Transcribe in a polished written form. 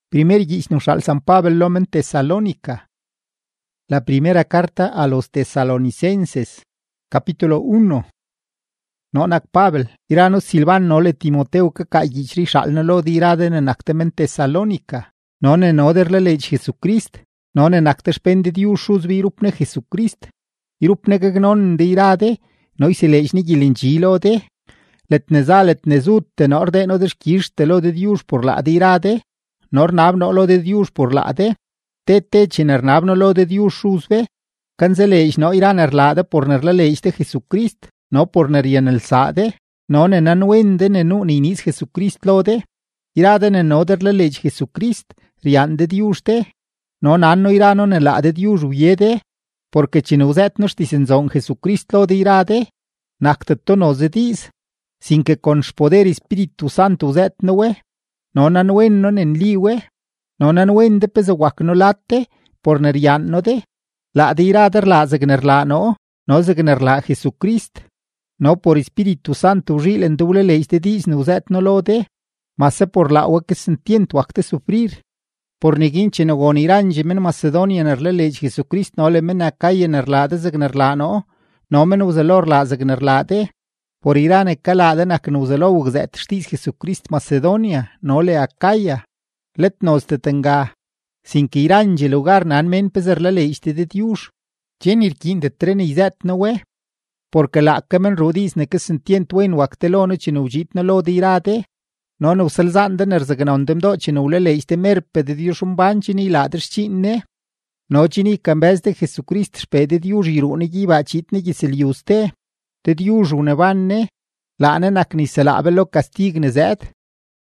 Primer guichnushal San Pablo en Tesalónica. La primera carta a los tesalonicenses, capítulo 1. Nonak Pavel, iranos Silvan nole Timoteu ka guichri shalnalo diraden en actemen Tesalónica. Non en oderle lech Jesucrist, non en acte spende diushus virupne Jesucrist. Irupne gagnon de irade, noi se lechni gilingilo de. Let nezut ten ordeno de skirste lo de dius por la de irade. Nor nabno lo de Dios por lade, te chiner nabno lo de Dios shusbe, canceleix no irán erlade por ner la ley de Jesucrist, no por nerien el sade, no nenan wende nenu ninis Jesucrist lode, irade nenoder la ley Jesucrist, rian de Dios de, no nanno irano ne la de Dios uyede, porque chinuzet nos disenzon Jesucrist lode irade, nacteto nos dis, sin que con poder Espíritu Santo uzet noe, non anuennon en liwe, non anuende pesaguacno latte, por nerianno de, la de irader la zegnerla no zegnerla Jesucrist, no por Espíritu Santo ugil en doble leis de dis nuzet no lo de, mase por la ua que sentiento acte sufrir, por neginche no gonirange men Macedonia nerle leis Jesucrist no le men acai nerla de zegnerla no men uzelor la zegnerla de, por irane caladen ac nuzelo ugzet stis Jesucrist Macedonia, no le acaya. Let nos detenga, sin que irange lugar nan men peser la leiste de Dios. Jen irkin de trene izet no we, porque la camen rodis ne que sentient wen wactelono chino ujit no lo de irade, no usalzanden erzaganondem do chino le leiste merpe de Dios umbanchi ni laders chinne, no chini cambez de Jesucrist spede Dios irune giva chitne giseliuste, de Dios une vanne, lane nak ni selabelo castigne zed,